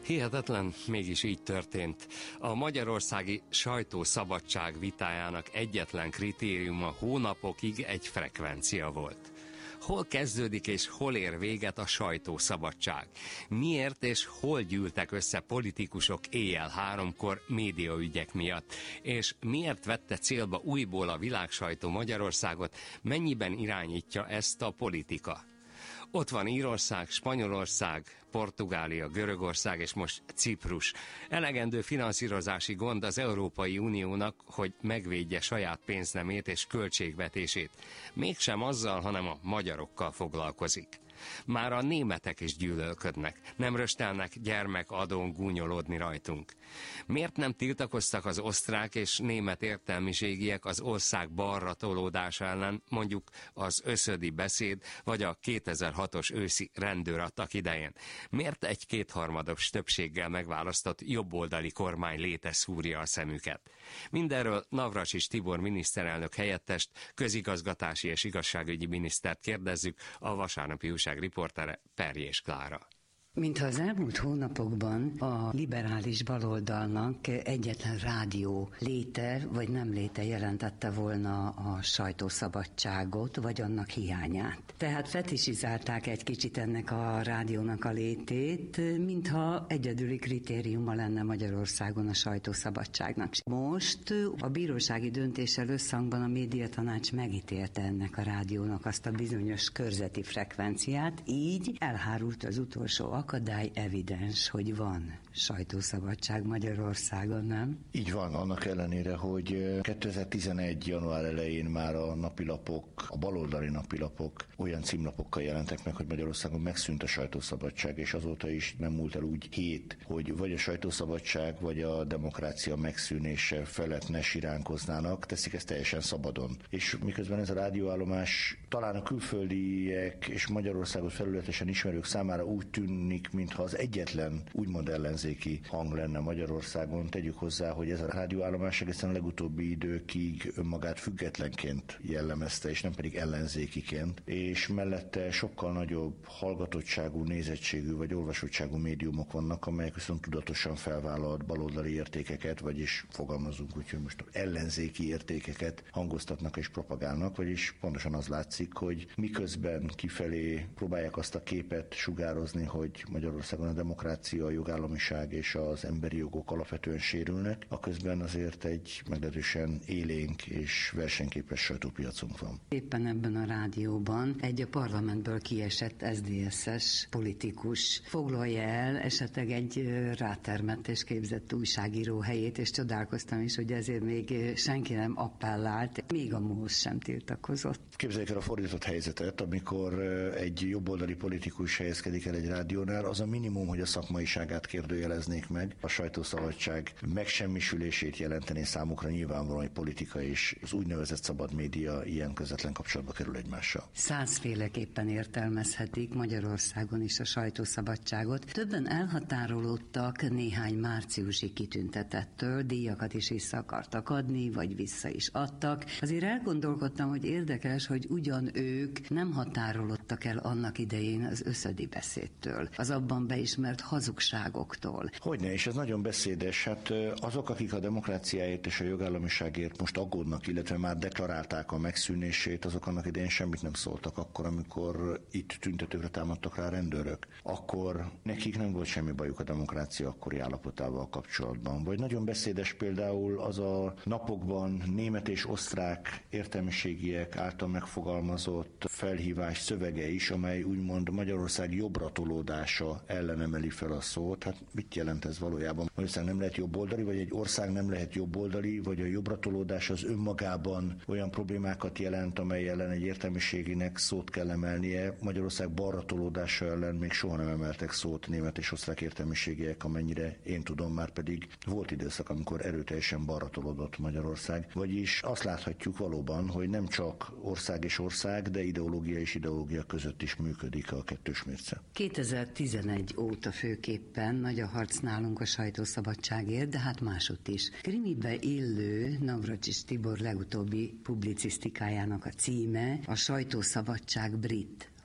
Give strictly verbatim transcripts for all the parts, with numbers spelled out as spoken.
Hihetetlen, mégis így történt. A magyarországi sajtószabadság vitájának egyetlen kritériuma hónapokig egy frekvencia volt. Hol kezdődik és hol ér véget a sajtószabadság? Miért és hol gyűltek össze politikusok éjjel háromkor médiaügyek miatt? És miért vette célba újból a világsajtó Magyarországot? Mennyiben irányítja ezt a politika? Ott van Írország, Spanyolország, Portugália, Görögország és most Ciprus. Elegendő finanszírozási gond az Európai Uniónak, hogy megvédje saját pénznemét és költségvetését. Mégsem azzal, hanem a magyarokkal foglalkozik. Már a németek is gyűlölködnek, nem röstelnek gyermekadón gúnyolódni rajtunk. Miért nem tiltakoztak az osztrák és német értelmiségiek az ország balra tolódása ellen, mondjuk az összödi beszéd vagy a kétezer-hatos őszi rendőratak idején? Miért egy kétharmados többséggel megválasztott jobboldali kormány léte szúrja a szemüket? Mindenről Navracsics Tibor miniszterelnök helyettest, közigazgatási és igazságügyi minisztert kérdezzük, a Vasárnapi Újság riportere Perjés Klára. Mintha az elmúlt hónapokban a liberális baloldalnak egyetlen rádió léte vagy nem léte jelentette volna a sajtószabadságot, vagy annak hiányát. Tehát fetisizálták egy kicsit ennek a rádiónak a létét, mintha egyedüli kritériuma lenne Magyarországon a sajtószabadságnak. Most a bírósági döntéssel összhangban a médiatanács megítélte ennek a rádiónak azt a bizonyos körzeti frekvenciát, így elhárult az utolsó akadály, evidens, hogy van sajtószabadság Magyarországon, nem? Így van, annak ellenére, hogy kétezer-tizenegy. január elején már a napilapok, a baloldali napilapok olyan címlapokkal jelentek meg, hogy Magyarországon megszűnt a sajtószabadság, és azóta is nem múlt el úgy hét, hogy vagy a sajtószabadság, vagy a demokrácia megszűnése felett ne siránkoznának, teszik ezt teljesen szabadon. És miközben ez a rádióállomás talán a külföldiek és Magyarországot felületesen ismerők számára úgy tűnik, mintha az egyetlen úgymond ellenzéki hang lenne Magyarországon. Tegyük hozzá, hogy ez a rádióállomás egészen a legutóbbi időkig önmagát függetlenként jellemezte, és nem pedig ellenzékiként, és mellette sokkal nagyobb hallgatottságú, nézettségű vagy olvasottságú médiumok vannak, amelyek viszont tudatosan felvállalt baloldali értékeket, vagyis fogalmazunk úgy, hogy most ellenzéki értékeket hangoztatnak és propagálnak, vagyis pontosan az látszik, hogy miközben kifelé próbálják azt a képet sugározni, hogy Magyarországon a demokrácia, a jogállamiság és az emberi jogok alapvetően sérülnek, aközben azért egy meglehetősen élénk és versenyképes sajtópiacunk van. Éppen ebben a rádióban egy a parlamentből kiesett es zé es-es politikus foglalja el esetleg egy rátermett és képzett újságíró helyét, és csodálkoztam is, hogy ezért még senki nem appellált, még a MOSZ sem tiltakozott. Képzeljük el a fordított helyzetet, amikor egy jobboldali politikus helyezkedik el egy rádiónál, az a minimum, hogy a szakmaiságát kérdőjeleznék meg, a sajtószabadság megsemmisülését jelentené számukra, nyilvánvalóan, hogy politika és az úgynevezett szabad média ilyen közvetlen kapcsolatba kerül egymással. Százféleképpen értelmezhetik Magyarországon is a sajtószabadságot. Többen elhatárolódtak néhány márciusi kitüntetettől, díjakat is vissza akartak adni, vagy vissza is adtak. Azért elgondolkodtam, hogy érdekes, hogy ugyan ők nem határolódtak el annak idején az összödi beszédtől, az abban beismert hazugságoktól. Hogyne, és ez nagyon beszédes. Hát azok, akik a demokráciáért és a jogállamiságért most aggódnak, illetve már deklarálták a megszűnését, azok annak idején semmit nem szóltak akkor, amikor itt tüntetőkre támadtak rá rendőrök. Akkor nekik nem volt semmi bajuk a demokrácia akkori állapotával kapcsolatban. Vagy nagyon beszédes például az a napokban német és osztrák értelmiségiek által megfogalmazott felhívás szövege is, amely úgymond Magyarország jobbra tolódása ellen emeli fel a szót. Hát mit jelent ez valójában? Magyarország nem lehet jobboldali, vagy egy ország nem lehet jobboldali, vagy a jobbra tolódás az önmagában olyan problémákat jelent, amely ellen egy értelmiséginek szót kell emelnie. Magyarország balra tolódása ellen még soha nem emeltek szót német és osztrák értelmiségiek, amennyire én tudom, már pedig volt időszak, amikor erőteljesen balra tolódott Magyarország. Vagyis azt láthatjuk valóban, hogy nem csak ország és ország, de ideológia és ideológia között is működik a kettős mérce. kétezer-tizenegy óta főképpen nagy a harc nálunk a sajtószabadságért, de hát másutt is. Krimibe illő Navracsics Tibor legutóbbi publicisztikájának a címe a Sajtószabadság brit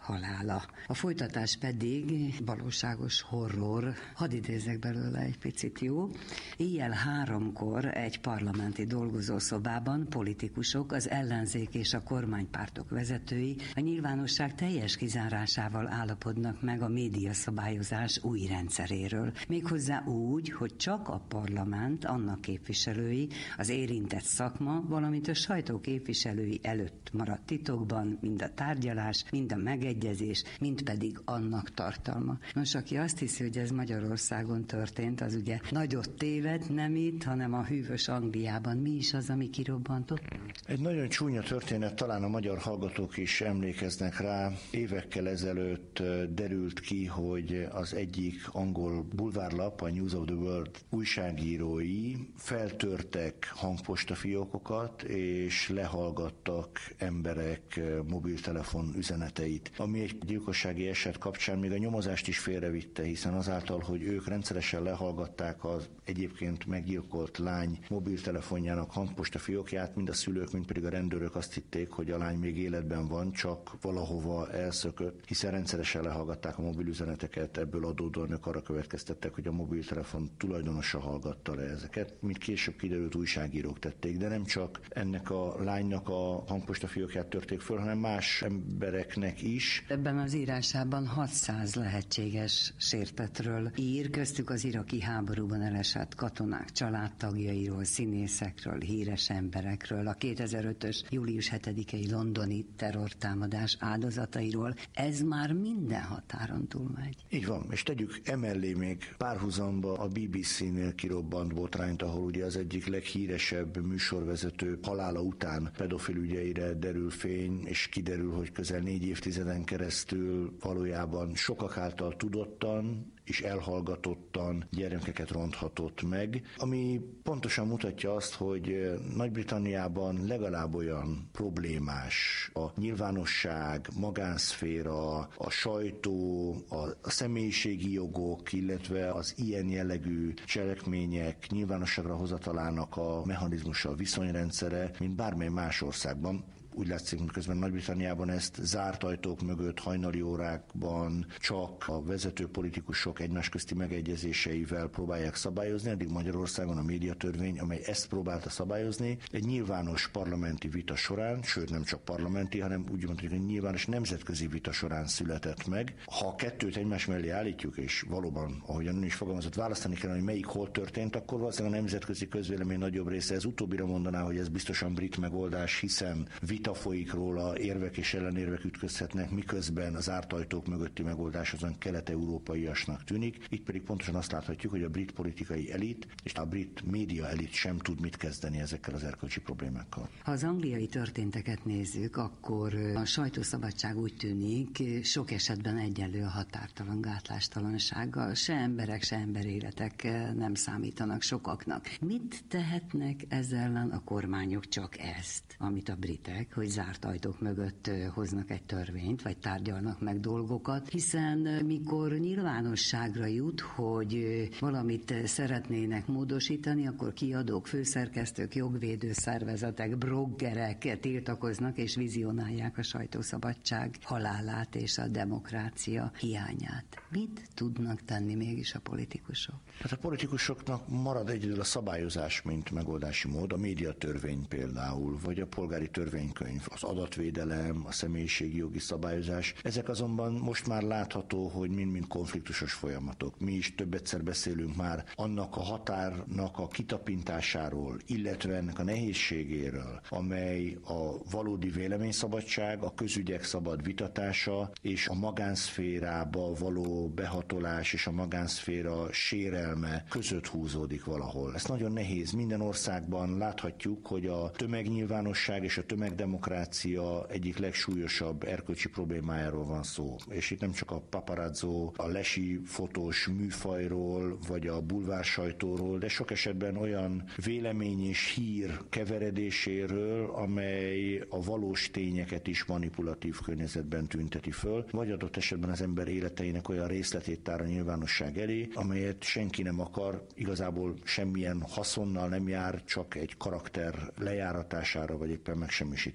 halála. A folytatás pedig valóságos horror. Hadd idézzek belőle egy picit, jó? Éjjel háromkor egy parlamenti dolgozószobában politikusok, az ellenzék és a kormánypártok vezetői a nyilvánosság teljes kizárásával állapodnak meg a médiaszabályozás új rendszeréről. Méghozzá úgy, hogy csak a parlament, annak képviselői, az érintett szakma, valamint a sajtó képviselői előtt maradt titokban mind a tárgyalás, mind a megegyezés, mind pedig annak tartalma. Nos, aki azt hiszi, hogy ez Magyarországon történt, az ugye nagyot téved, nem itt, hanem a hűvös Angliában. Mi is az, ami kirobbantott? Egy nagyon csúnya történet, talán a magyar hallgatók is emlékeznek rá. Évekkel ezelőtt derült ki, hogy az egyik angol bulvárlap, a News of the World újságírói feltörtek hangpostafiókokat, és lehallgattak emberek mobiltelefon üzeneteit, ami egy gyilkossági eset kapcsán még a nyomozást is félrevitte, hiszen azáltal, hogy ők rendszeresen lehallgatták az egyébként meggyilkolt lány mobiltelefonjának hangpostafiókját, mind a szülők, mind pedig a rendőrök azt hitték, hogy a lány még életben van, csak valahova elszökött, hiszen rendszeresen lehallgatták a mobilüzeneteket, ebből adódóan ők arra következtettek, hogy a mobiltelefon tulajdonosa hallgatta le ezeket, mint később kiderült, újságírók tették, de nem csak ennek a lánynak a hangpostafiókját törték föl, hanem más embereknek is. Ebben az írásában hatszáz lehetséges sértetről ír, köztük az iraki háborúban elesett katonák családtagjairól, színészekről, híres emberekről, a kétezer-ötös július hetedikei londoni terrortámadás áldozatairól. Ez már minden határon túlmegy. Így van, és tegyük emellé még párhuzamba a bé bé cé-nél kirobbant botrányt, ahol ugye az egyik leghíresebb műsorvezető halála után pedofil ügyeire derül fény, és kiderül, hogy közel négy évtizeden keresztül valójában sokak által tudottan és elhallgatottan gyermekeket ronthatott meg, ami pontosan mutatja azt, hogy Nagy-Britanniában legalább olyan problémás a nyilvánosság, magánszféra, a sajtó, a személyiségi jogok, illetve az ilyen jellegű cselekmények nyilvánosságra hozatalának a mechanizmusa, a viszonyrendszere, mint bármely más országban. Úgy látszik, hogy közben Nagy-Britanniában ezt zárt ajtók mögött, hajnali órákban csak a vezető politikusok egymás közti megegyezéseivel próbálják szabályozni, eddig Magyarországon a médiatörvény, amely ezt próbálta szabályozni, egy nyilvános parlamenti vita során, sőt nem csak parlamenti, hanem úgy mondjuk, hogy nyilvános nemzetközi vita során született meg. Ha a kettőt egymás mellé állítjuk, és valóban, ahogyan ön is fogalmazott, választani kell, hogy melyik hol történt, akkor valószínűleg a nemzetközi közvélemény nagyobb része ez utóbbira mondaná, hogy ez biztosan brit megoldás, hiszen vita folyik róla, érvek és ellenérvek ütközhetnek, miközben az zárt ajtók mögötti megoldás azon kelet-európaiasnak tűnik. Itt pedig pontosan azt láthatjuk, hogy a brit politikai elit és a brit média elit sem tud mit kezdeni ezekkel az erkölcsi problémákkal. Ha az angliai történteket nézzük, akkor a sajtószabadság úgy tűnik sok esetben egyenlő a határtalan gátlástalansággal. Se emberek, se emberéletek nem számítanak sokaknak. Mit tehetnek ezzel ellen a kormányok? Csak ezt, amit a britek, hogy zárt ajtók mögött hoznak egy törvényt, vagy tárgyalnak meg dolgokat, hiszen mikor nyilvánosságra jut, hogy valamit szeretnének módosítani, akkor kiadók, főszerkesztők, jogvédő szervezetek, bloggerek tiltakoznak és vizionálják a sajtószabadság halálát és a demokrácia hiányát. Mit tudnak tenni mégis a politikusok? Hát a politikusoknak marad egyedül a szabályozás, mint megoldási mód, a médiatörvény például, vagy a polgári törvénykönyv, az adatvédelem, a személyiségi jogi szabályozás. Ezek azonban most már látható, hogy mind-mind konfliktusos folyamatok. Mi is több egyszer beszélünk már annak a határnak a kitapintásáról, illetve ennek a nehézségéről, amely a valódi véleményszabadság, a közügyek szabad vitatása és a magánszférába való behatolás és a magánszféra sérelme között húzódik valahol. Ez nagyon nehéz. Minden országban láthatjuk, hogy a tömegnyilvánosság és a tömegdemokrácia egyik legsúlyosabb erkölcsi problémájáról van szó. És itt nem csak a paparazzo, a lesi fotós műfajról, vagy a bulvár sajtóról, de sok esetben olyan vélemény és hír keveredéséről, amely a valós tényeket is manipulatív környezetben tünteti föl, vagy adott esetben az ember életeinek olyan részletét tár a nyilvánosság elé, amelyet senki nem akar, igazából semmilyen haszonnal nem jár, csak egy karakter lejáratására, vagy éppen megsemmisítésére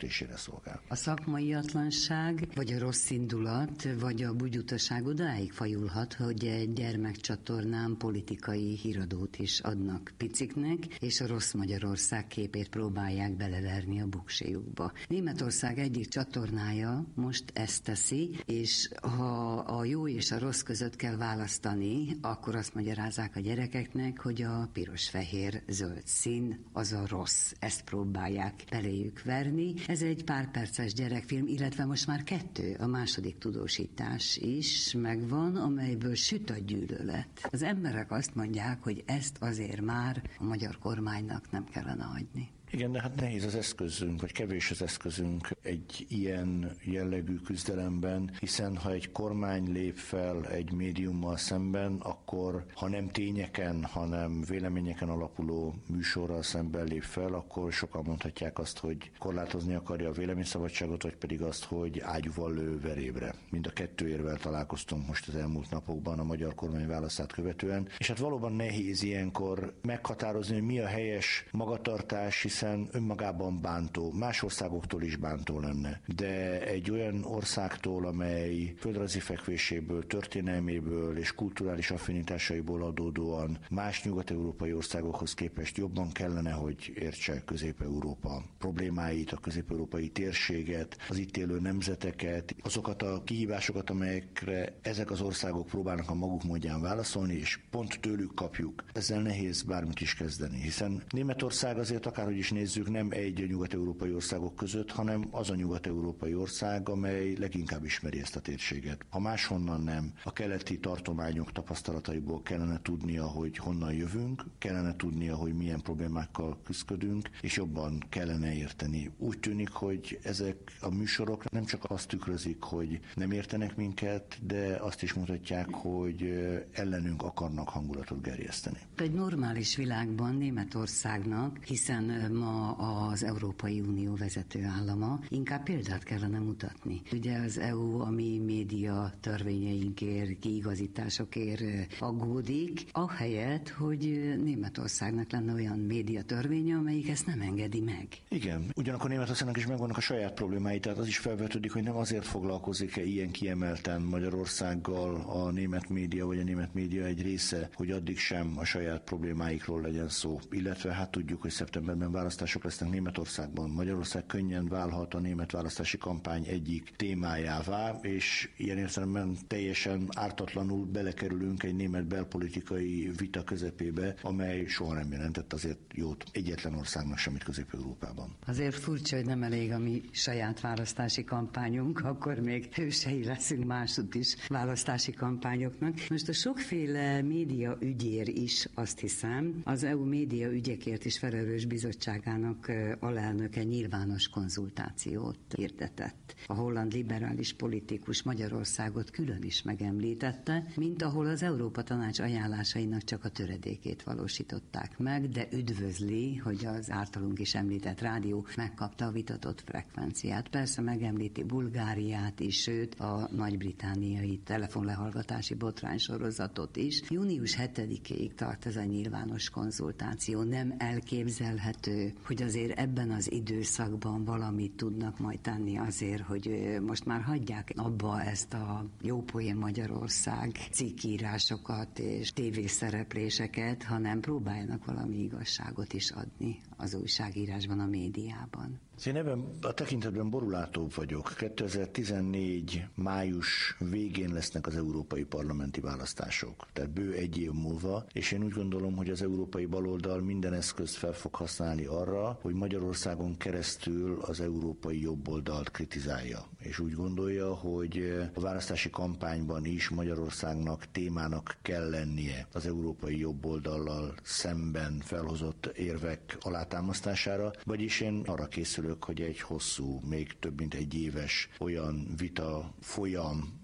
megszüntetésére szolgál. A szakmaiatlanság, vagy a rossz indulat, vagy a bugyutaság odáig fajulhat, hogy egy gyermekcsatornán politikai híradót is adnak piciknek, és a rossz Magyarország képét próbálják beleverni a bukséjukba. Németország egyik csatornája most ezt teszi, és ha a jó és a rossz között kell választani, akkor azt magyarázzák a gyerekeknek, hogy a piros-fehér-zöld szín az a rossz. Ezt próbálják beléjük verni. Ez egy pár perces gyerekfilm, illetve most már kettő, a második tudósítás is megvan, amelyből süt a gyűlölet. Az emberek azt mondják, hogy ezt azért már a magyar kormánynak nem kellene hagyni. Igen, de hát nehéz az eszközünk, vagy kevés az eszközünk egy ilyen jellegű küzdelemben, hiszen ha egy kormány lép fel egy médiummal szemben, akkor ha nem tényeken, hanem véleményeken alapuló műsorral szemben lép fel, akkor sokan mondhatják azt, hogy korlátozni akarja a véleményszabadságot, vagy pedig azt, hogy ágyúval lő verébre. Mind a kettő érvel találkoztunk most az elmúlt napokban a magyar kormány választát követően, és hát valóban nehéz ilyenkor meghatározni, hogy mi a helyes magatartás, hiszen önmagában bántó, más országoktól is bántó lenne. De egy olyan országtól, amely földrajzi fekvéséből, történelméből és kulturális affinitásaiból adódóan más nyugat-európai országokhoz képest jobban kellene, hogy értse Közép-Európa problémáit, a közép-európai térséget, az itt élő nemzeteket, azokat a kihívásokat, amelyekre ezek az országok próbálnak a maguk módján válaszolni, és pont tőlük kapjuk. Ezzel nehéz bármit is kezdeni, hiszen Németország azért akárhogy is nézzük, nem egy nyugat-európai országok között, hanem az a nyugat-európai ország, amely leginkább ismeri ezt a térséget. Ha máshonnan nem, a keleti tartományok tapasztalataiból kellene tudnia, hogy honnan jövünk, kellene tudnia, hogy milyen problémákkal küzdködünk, és jobban kellene érteni. Úgy tűnik, hogy ezek a műsorok nem csak azt tükrözik, hogy nem értenek minket, de azt is mutatják, hogy ellenünk akarnak hangulatot gerjeszteni. Egy normális világban Németországnak, hiszen ma az Európai Unió vezető állama, inkább példát kellene mutatni. Ugye az é u a mi média törvényeinkért, kiigazításokért aggódik, ahelyett, hogy Németországnak lenne olyan média törvénye, amelyik ezt nem engedi meg. Igen, ugyanakkor Németországnak is megvannak a saját problémái, tehát az is felvetődik, hogy nem azért foglalkozik-e ilyen kiemelten Magyarországgal a német média, vagy a német média egy része, hogy addig sem a saját problémáikról legyen szó. Illetve hát tudjuk, hogy szeptemberben választások lesznek Németországban. Magyarország könnyen válhat a német választási kampány egyik témájává, és ilyen értelemben teljesen ártatlanul belekerülünk egy német belpolitikai vita közepébe, amely soha nem jelentett azért jót egyetlen országnak sem itt Közép-Európában. Azért furcsa, hogy nem elég a mi saját választási kampányunk, akkor még hősei leszünk másút is választási kampányoknak. Most a sokféle média ügyér is, azt hiszem, az é u média ügyekért is felelős bizottságának alelnöke nyilvános konzultációt hirdetett. A holland liberális politikus Magyarországot külön is megemlítette, mint ahol az Európa Tanács ajánlásainak csak a töredékét valósították meg, de üdvözli, hogy az általunk is említett rádió megkapta a vitatott frekvenciát. Persze megemlíti Bulgáriát is, sőt a nagy-britániai telefonlehallgatási botrány sorozatot is. június hetedikéig tart ez a nyilvános konzultáció. Nem elképzelhető, hogy azért ebben az időszakban valamit tudnak majd tenni azért, hogy most már hagyják abba ezt a Jópoén Magyarország cikkírásokat és tévészerepléseket, hanem próbálnak valami igazságot is adni az újságírásban, a médiában. Én ebben a tekintetben borulátóbb vagyok. kétezer-tizennégy május végén lesznek az európai parlamenti választások, tehát bő egy év múlva, és én úgy gondolom, hogy az európai baloldal minden eszközt fel fog használni arra, hogy Magyarországon keresztül az európai jobboldalt kritizálja. És úgy gondolja, hogy a választási kampányban is Magyarországnak témának kell lennie az európai jobboldallal szemben felhozott érvek alátámasztására, vagyis én arra készülök, hogy egy hosszú, még több mint egy éves olyan vita folyam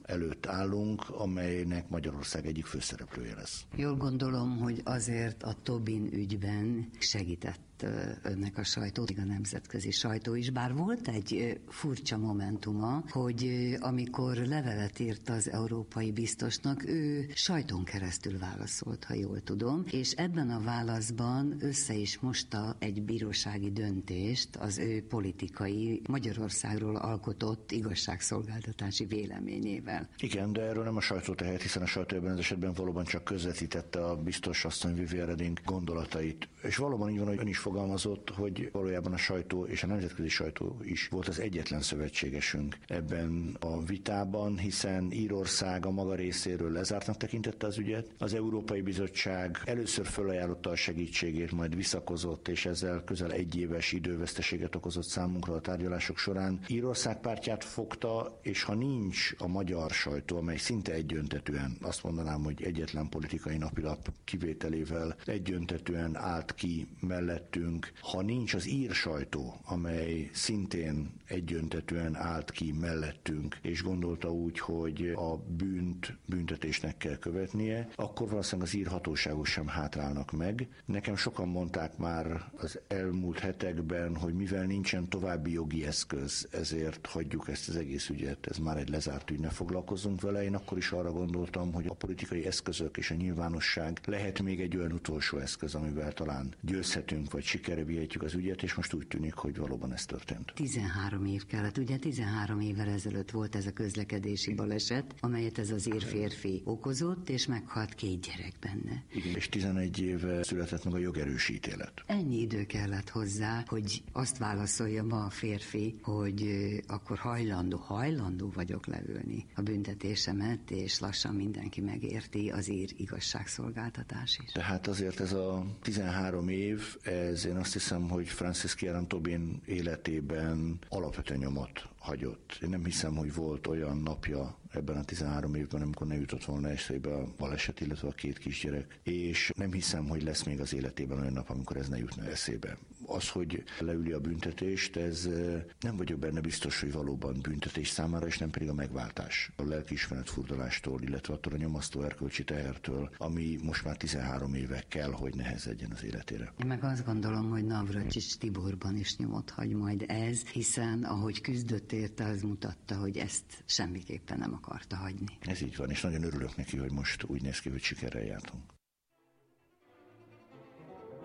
előtt állunk, amelynek Magyarország egyik főszereplője lesz. Jól gondolom, hogy azért a Tobin ügyben segített önnek a sajtó, a nemzetközi sajtó is, bár volt egy furcsa momentuma, hogy amikor levelet írt az európai biztosnak, ő sajtón keresztül válaszolt, ha jól tudom, és ebben a válaszban össze is mosta egy bírósági döntést az ő politikai, Magyarországról alkotott igazságszolgáltatási véleményével. Igen, de erről nem a sajtó tehet, hiszen a sajtó ebben az esetben valóban csak közvetítette a biztos asszony Viviane Reding gondolatait. És valóban így van, hogy ön is fogalmazott, hogy valójában a sajtó és a nemzetközi sajtó is volt az egyetlen szövetségesünk ebben a vitában, hiszen Írország a maga részéről lezártnak tekintette az ügyet. Az Európai Bizottság először felajánlotta a segítségét, majd visszakozott, és ezzel közel egy éves időveszteséget okozott számunkra a tárgyalások során. Írország pártját fogta, és ha nincs a magyar sajtó, amely szinte egyöntetűen, azt mondanám, hogy egyetlen politikai napilap kivételével egyöntetűen állt ki mellettünk, ha nincs az ír sajtó, amely szintén egyöntetűen állt ki mellettünk, és gondolta úgy, hogy a bűnt büntetésnek kell követnie, akkor valószínűleg az ír hatóságok sem hátrálnak meg. Nekem sokan mondták már az elmúlt hetekben, hogy mivel nincsen további jogi eszköz, ezért hagyjuk ezt az egész ügyet, ez már egy lezárt ügy, ne foglalkozzunk vele. Én akkor is arra gondoltam, hogy a politikai eszközök és a nyilvánosság lehet még egy olyan utolsó eszköz, amivel talán győzhetünk, vagy sikerre vihetjük az ügyet, és most úgy tűnik, hogy valóban ez történt. tizenhárom év kellett, ugye tizenhárom évvel ezelőtt volt ez a közlekedési baleset, amelyet ez az ír férfi okozott, és meghalt két gyerek benne. Igen, és tizenegy éve született meg a jogerős ítélet. Ennyi idő kellett hozzá, hogy azt válaszolja ma a férfi, hogy akkor hajlandó, hajlandó vagyok leülni a büntetésemet, és lassan mindenki megérti, az ír igazságszolgáltatás is. Tehát azért ez a tizenhárom év, ez én azt hiszem, hogy Francis Kieran Tobin életében alapvető nyomot hagyott. Én nem hiszem, hogy volt olyan napja ebben a tizenhárom évben, amikor ne jutott volna eszébe a baleset, illetve a két kisgyerek. És nem hiszem, hogy lesz még az életében olyan nap, amikor ez ne jutna eszébe. Az, hogy leüli a büntetést, ez nem vagyok benne biztos, hogy valóban büntetés számára, és nem pedig a megváltás. A lelkiismeret furdalástól, illetve attól a nyomasztó erkölcsi tehertől, ami most már tizenhárom éve kell, hogy nehezedjen az életére. Én meg azt gondolom, hogy Navracsics Tiborban is nyomot hagy majd ez, hiszen ahogy küzdött érte, az mutatta, hogy ezt semmiképpen nem akarta hagyni. Ez így van, és nagyon örülök neki, hogy most úgy néz ki, hogy sikerrel jártunk.